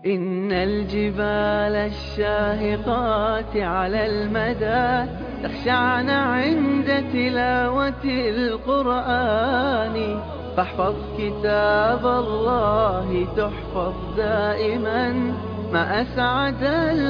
إن الجبال الشاهقات على المدى تخشعن عند تلاوة القرآن، فاحفظ كتاب الله تحفظ دائما، ما أسعد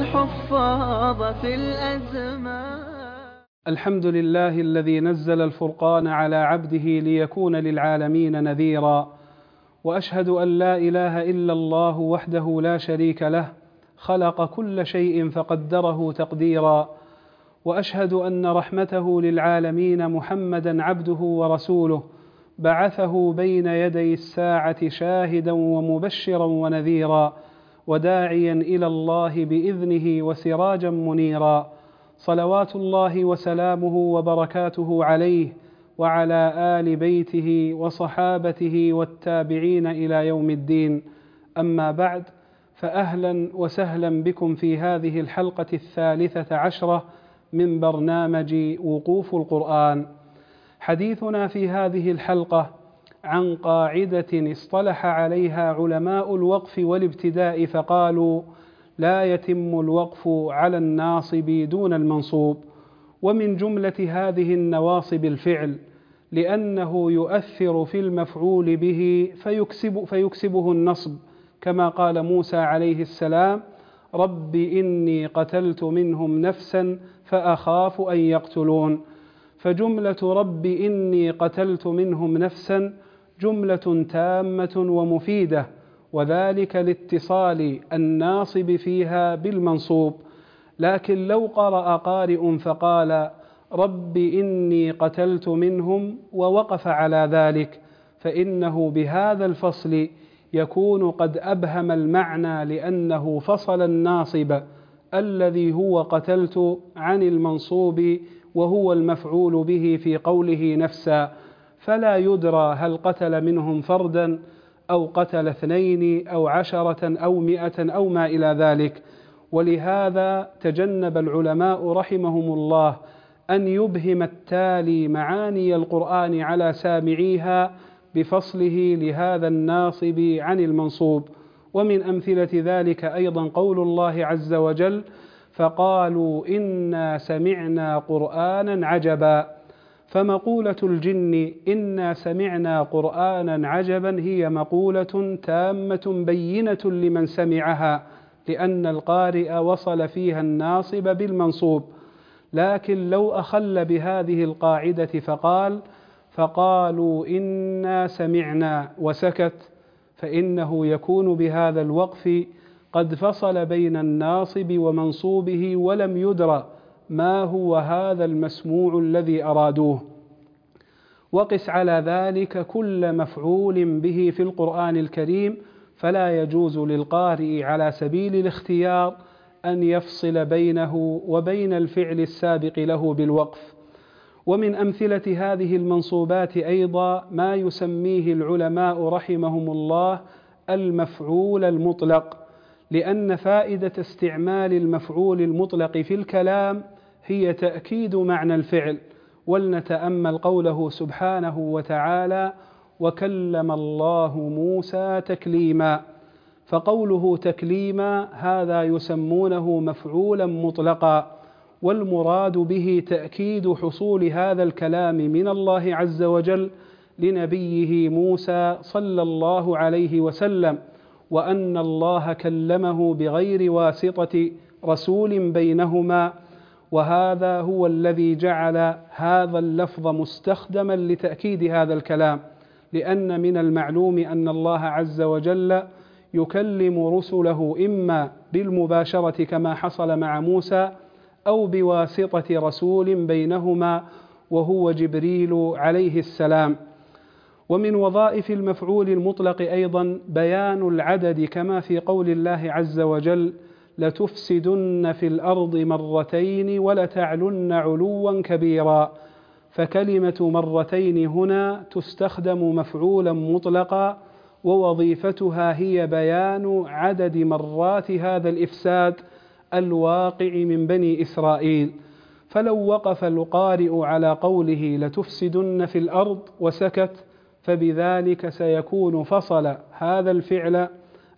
الحفاظ في الأزمان. الحمد لله الذي نزل الفرقان على عبده ليكون للعالمين نذيرا، وأشهد أن لا إله إلا الله وحده لا شريك له، خلق كل شيء فقدره تقديرا، وأشهد أن رحمته للعالمين محمدا عبده ورسوله، بعثه بين يدي الساعة شاهدا ومبشرا ونذيرا، وداعيا إلى الله بإذنه وسراجا منيرا، صلوات الله وسلامه وبركاته عليه وعلى آل بيته وصحابته والتابعين إلى يوم الدين. أما بعد، فأهلا وسهلا بكم في هذه الحلقة 13 من برنامج وقوف القرآن. حديثنا في هذه الحلقة عن قاعدة اصطلح عليها علماء الوقف والابتداء فقالوا: لا يتم الوقف على الناصب دون المنصوب. ومن جملة هذه النواصب الفعل، لأنه يؤثر في المفعول به فيكسبه النصب، كما قال موسى عليه السلام: رب إني قتلت منهم نفسا فأخاف أن يقتلون. فجملة رب إني قتلت منهم نفسا جملة تامة ومفيدة، وذلك لاتصال الناصب فيها بالمنصوب. لكن لو قرأ قارئ فقال رب إني قتلت منهم ووقف على ذلك، فإنه بهذا الفصل يكون قد أبهم المعنى، لأنه فصل الناصب الذي هو قتلت عن المنصوب وهو المفعول به في قوله نفسا، فلا يدرى هل قتل منهم فردا أو قتل 2 أو 10 أو 100 أو ما إلى ذلك. ولهذا تجنب العلماء رحمهم الله أن يبهم التالي معاني القرآن على سامعيها بفصله لهذا الناصب عن المنصوب. ومن أمثلة ذلك أيضا قول الله عز وجل: فقالوا إنا سمعنا قرآنا عجبا. فمقولة الجن إنا سمعنا قرآنا عجبا هي مقولة تامة بينة لمن سمعها، لأن القارئ وصل فيها الناصب بالمنصوب. لكن لو أخل بهذه القاعدة فقال فقالوا إنا سمعنا وسكت، فإنه يكون بهذا الوقف قد فصل بين الناصب ومنصوبه، ولم يدرى ما هو هذا المسموع الذي أرادوه. وقس على ذلك كل مفعول به في القرآن الكريم، فلا يجوز للقارئ على سبيل الاختيار أن يفصل بينه وبين الفعل السابق له بالوقف. ومن أمثلة هذه المنصوبات أيضا ما يسميه العلماء رحمهم الله المفعول المطلق، لأن فائدة استعمال المفعول المطلق في الكلام هي تأكيد معنى الفعل. ولنتأمل قوله سبحانه وتعالى: وكلم الله موسى تكليما. فقوله تكليما هذا يسمونه مفعولا مطلقا، والمراد به تأكيد حصول هذا الكلام من الله عز وجل لنبيه موسى صلى الله عليه وسلم، وأن الله كلمه بغير واسطة رسول بينهما. وهذا هو الذي جعل هذا اللفظ مستخدما لتأكيد هذا الكلام، لأن من المعلوم أن الله عز وجل يكلم رسله إما بالمباشرة كما حصل مع موسى، أو بواسطة رسول بينهما وهو جبريل عليه السلام. ومن وظائف المفعول المطلق أيضا بيان العدد، كما في قول الله عز وجل: لتفسدن في الأرض مرتين ولتعلن علوا كبيرا. فكلمة مرتين هنا تستخدم مفعولا مطلقا، ووظيفتها هي بيان عدد مرات هذا الإفساد الواقع من بني إسرائيل. فلو وقف القارئ على قوله لتفسدن في الأرض وسكت، فبذلك سيكون فصل هذا الفعل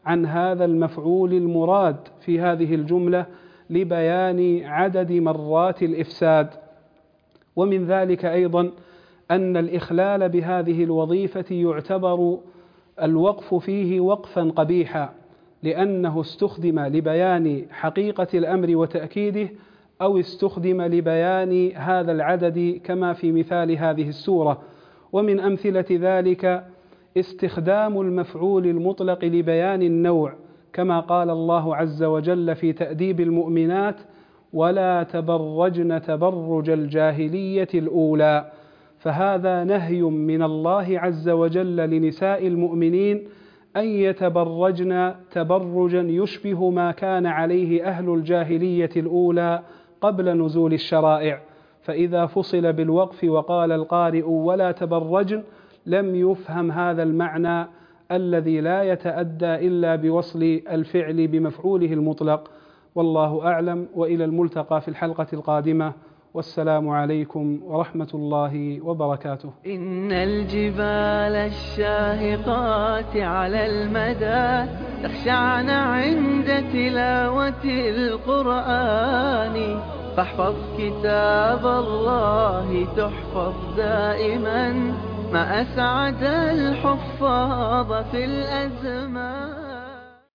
عن هذا المفعول المراد في هذه الجملة لبيان عدد مرات الإفساد. ومن ذلك أيضا أن الإخلال بهذه الوظيفة يعتبر الوقف فيه وقفا قبيحا، لأنه استخدم لبيان حقيقة الأمر وتأكيده، أو استخدم لبيان هذا العدد كما في مثال هذه السورة. ومن أمثلة ذلك استخدام المفعول المطلق لبيان النوع، كما قال الله عز وجل في تأديب المؤمنات: ولا تبرجن تبرج الجاهلية الأولى. فهذا نهي من الله عز وجل لنساء المؤمنين أن يتبرجن تبرجا يشبه ما كان عليه أهل الجاهلية الأولى قبل نزول الشرائع. فإذا فصل بالوقف وقال القارئ ولا تبرجن لم يفهم هذا المعنى الذي لا يتأدى إلا بوصل الفعل بمفعوله المطلق. والله أعلم، وإلى الملتقى في الحلقة القادمة، والسلام عليكم ورحمة الله وبركاته. إن الجبال الشاهقات على المدى تخشعن عند تلاوة القرآن، فاحفظ كتاب الله تحفظ دائما، ما أسعد الحفاظ في الأزمان.